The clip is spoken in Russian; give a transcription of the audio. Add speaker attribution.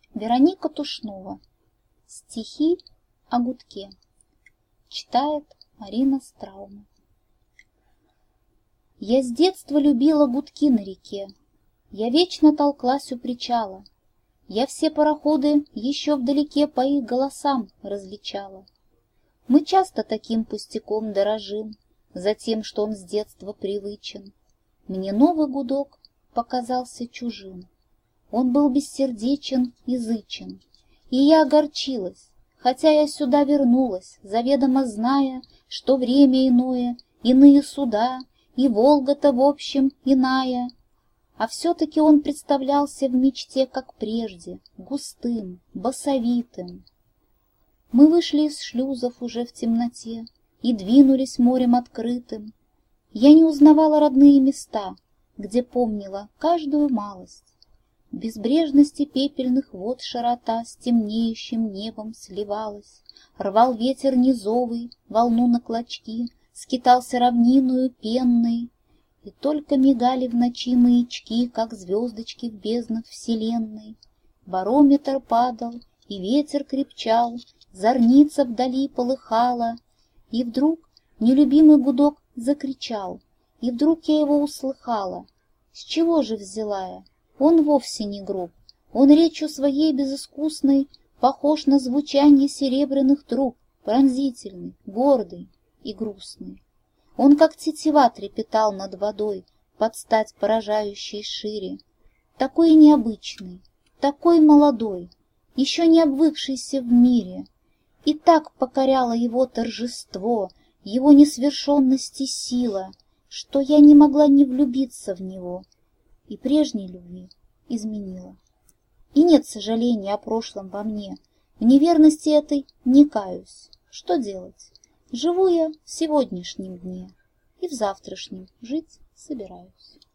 Speaker 1: Вероника Тушнова. Стихи о гудке. Читает Марина Страума. Я с детства любила гудки на реке. Я вечно толклась у причала. Я все пароходы еще вдалеке по их голосам различала. Мы часто таким пустяком дорожим, за тем, что он с детства привычен. Мне новый гудок показался чужим. Он был бессердечен и зычен, и я огорчилась, хотя я сюда вернулась, заведомо зная, что время иное, иные суда, и Волга-то в общем иная. А все-таки он представлялся в мечте, как прежде, густым, басовитым. Мы вышли из шлюзов уже в темноте и двинулись морем открытым. Я не узнавала родные места, где помнила каждую малость. В безбрежности пепельных вод широта с темнеющим небом сливалась. Рвал ветер низовый волну на клочки, скитался равниною пенной, и только мигали в ночи маячки, как звездочки в безднах вселенной. Барометр падал, и ветер крепчал, зорница вдали полыхала, и вдруг нелюбимый гудок закричал, и вдруг я его услыхала. С чего же взяла я? Он вовсе не груб, он речью своей безыскусной похож на звучанье серебряных труб, пронзительный, гордый и грустный. Он, как тетива, трепетал над водой, под стать поражающей шире. Такой необычный, такой молодой, еще не обвыкшийся в мире. И так покоряло его торжество, его несвершенность и сила, что я не могла не влюбиться в него, и прежней любви изменила. И нет сожаления о прошлом во мне, в неверности этой не каюсь. Что делать? Живу я в сегодняшнем дне, и в завтрашнем жить собираюсь.